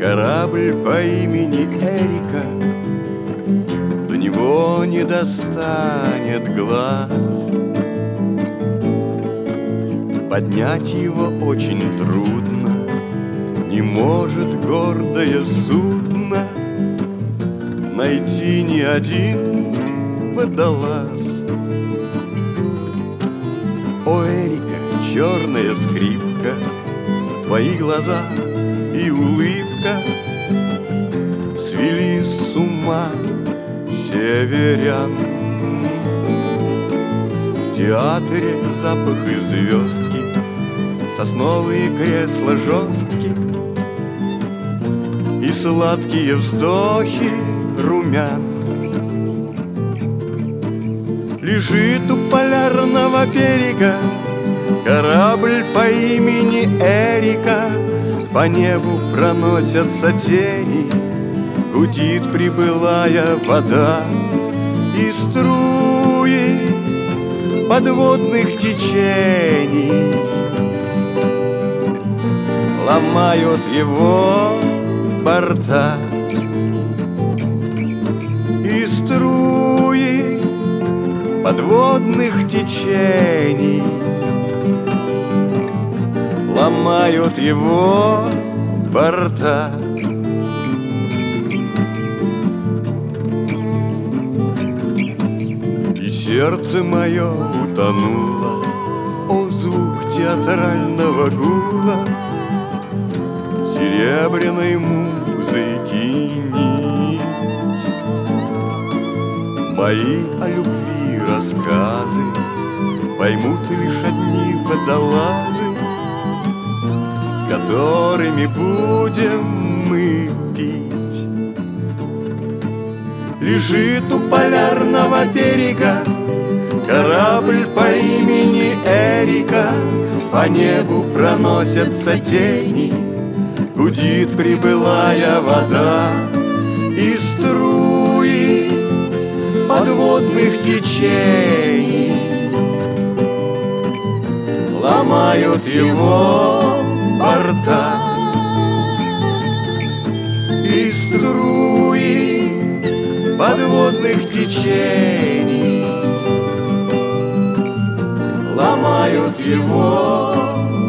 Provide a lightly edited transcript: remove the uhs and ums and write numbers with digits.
корабль по имени Эрика, до него не достанет глаз. Поднять его очень трудно, не может гордое судно найти ни один водолаз. О, Эрика, черная скрипка, твои глаза и улыбка свели с ума северян. В театре запах и звездки, сосновые кресла жесткие и сладкие вздохи румян. Лежит у полярного берега корабль по имени Эрика. По небу проносятся тени, гудит прибылая вода, и струи подводных течений ломают его борта. И струи подводных течений ломают его борта. И сердце мое утонуло, о, звук театрального гула, серебряной музыки нить. Мои о любви рассказы поймут лишь одни водолазы, с которыми будем мы пить. Лежит у полярного берега корабль по имени Эрика. По небу проносятся тени, гудит прибылая вода, и струи подводных течений ломают его борта. И струи подводных течений ломают его